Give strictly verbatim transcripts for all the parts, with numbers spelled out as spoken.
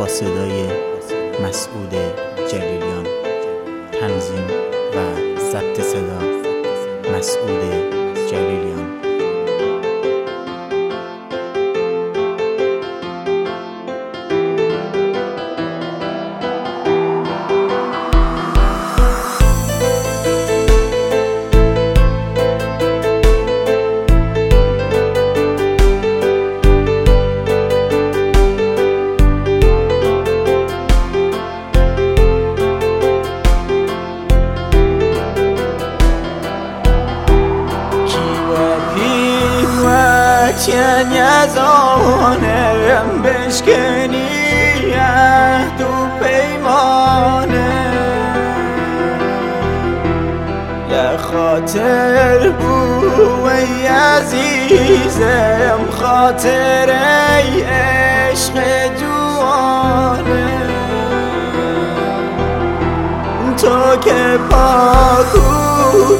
با صدای مسعود جلیلیان، تنظیم و ضبط صدا مسعود جلیلیان. چن یزانم بشکنی عهد و پیمانه، لخاطر بو ای عزیزم خاطر ای عشق جوانه، تو که پاکو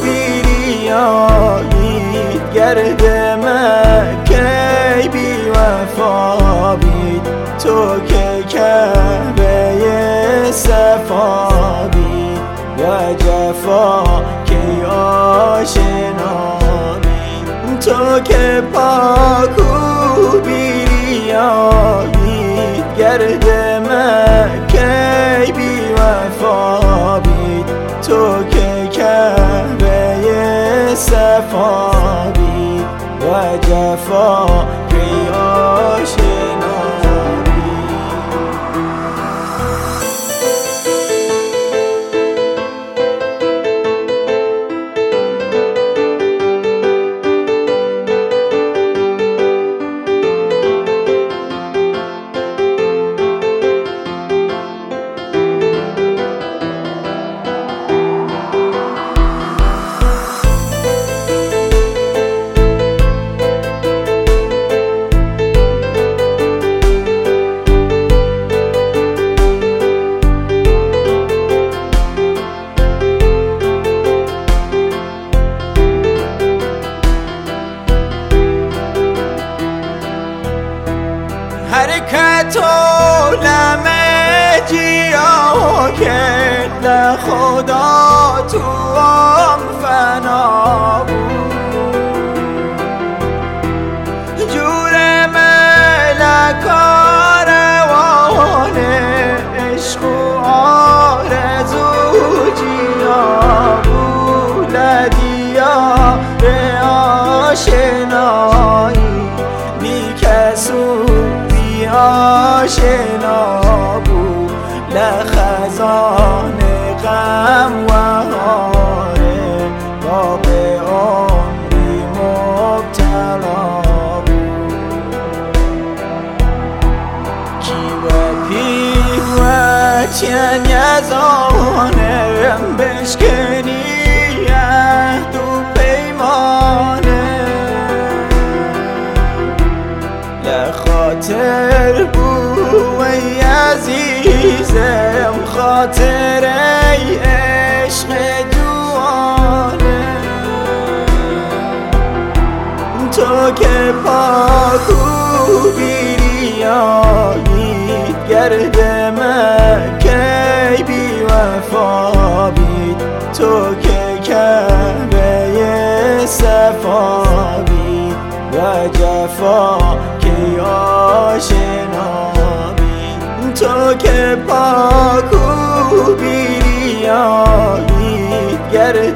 بیریایی گرد مکی بی وفا بید، تو که کعبه صفا بید و جفا که آشنا بید، تو که پاکو بیریایی گرد مکی بی وفا بید، تو که کعبه صفا بید و جفا که آشنا حرکت و لمجیا که خدا تو هم فنا بود، جور ملکا روان عشق و آرزو جیا بود، دیار آشنایی بی کسو آشنا بود، لخزان غم و هاره باغ عمری مبتلا بود، کی و پی و چن یزانم بشکنی عهد و پیمانه، لخاطر بو ای عزیزم خاطر ای عشق جوانه، تو که پاکو بیریایی گرد مکی بی وفا بید، تو که کعبه صفا بید و جفا که آشنا بید، تو که پاکو بیریایی گرد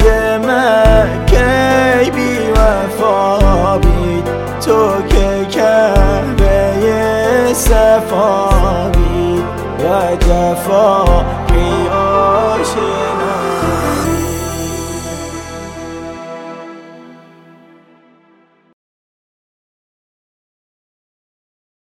مکی بی وفا بید، تو که کعبه صفا بید و جفا